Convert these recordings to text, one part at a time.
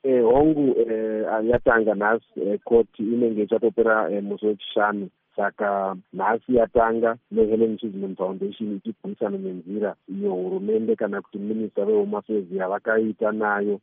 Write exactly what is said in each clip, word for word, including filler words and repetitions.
Eh, hongu eh, yatanga nhasi eh, koti inenge ichatopera eh, musi wechishanu. Saka nhasi yatanga neHelen Chisholm Foundation ichibvisana nenzira iyo hurumende kana kuti minista vehome affairs yavakaita nayo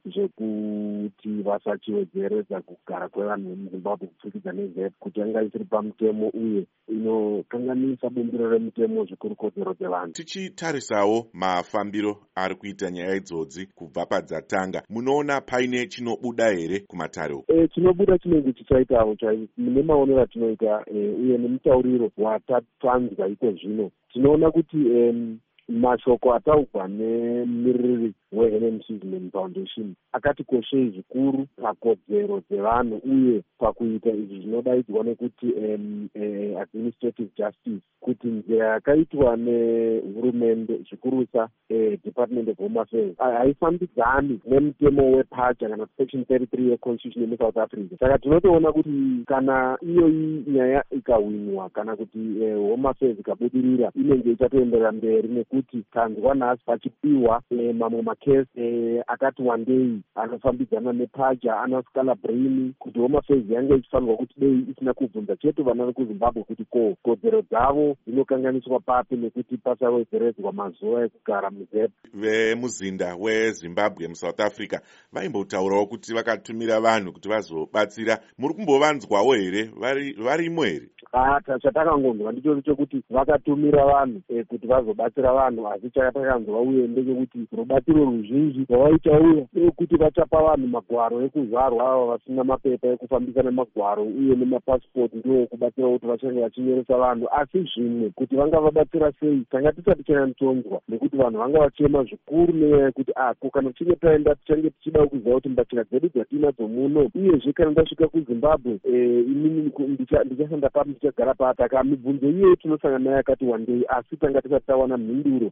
zvekuti vasachiwedzeredza kugara kwevanhu vemuzimbabwe kupfurikidza nezep kuti yanga isiri pamutemo uye inokanganisa bumbiro remutemo zvikuru kodzero dzevanhu. Tichitarisawo mafambiro ari kuita nyaya idzodzi kubva padzatanga, munoona paine chinobuda here kumatare uku? E, chinobuda chinenge chichaitawo nemaonero atinoita e, uye nemutauriro watatanzwa iko zvino tinoona kuti um, mashoko ataugwa nemumiriri weHelen Chisholm Foundation akati koshei zvikuru pakodzero dzevanhu uye pakuita izvi zvinodaidzwa nekuti um, uh, administrative justice, kuti nzira yakaitwa nehurumende zvikurusa uh, Department of Home Affairs haifambidzani nemutemo wepacha kana section thirty-three yeconstitution yeSouth Africa. Saka tinotoona kuti kana iyoyi nyaya ikahwinwa kana kuti uh, Home Affairs ikabudirira inenge ichatoenderera mberi nekuti tanzwa nhasi pachipiwa uh, mamwe makesi uh, akati wandei anofambidzana nepaja anaskala brain kuti Home Affairs yange ichifanirwa kuti dei isina kubvunza chete vana vekuZimbabwe kuti ko kodzero dzavo dzinokanganiswa papi nekuti pasawedzeredzwa mazuva ekugara muzepa. Vemuzinda weZimbabwe muSouth Africa vaimbotaurawo kuti vakatumira vanhu kuti vazobatsira. Muri kumbovanzwawo here varimo here? Ata chatakangonzwa ndicho chekuti vakatumira vanhu e, kuti vazobatsira vanhu, asi chatakanzwa uye ndechekuti rubatsiro ruzhinji rwavaitauya kuti vachapa vanhu magwaro ekuzvarwa ava vasina mapepa ekufambisa nemagwaro uye nemapasipoti ndiwo kubatsira kuti vachange vachinyoresa vanhu. Asi zvimwe kuti vanga vabatsira sei tanga tisati chanyatonzwa, nekuti vanhu vanga vachema zvikuru nenyaya yekuti ako kana tichinge taenda tichange tichida kuziva kuti mbatsira dzedu dzatinadzo muno uyezve kana ndasvika kuZimbabwe e, inini ndichasanda papi ndichagara pata. Saka mibvunzo iyoyo tinosangana nayo yakati wandei, asi tanga tisati tawana mhinduro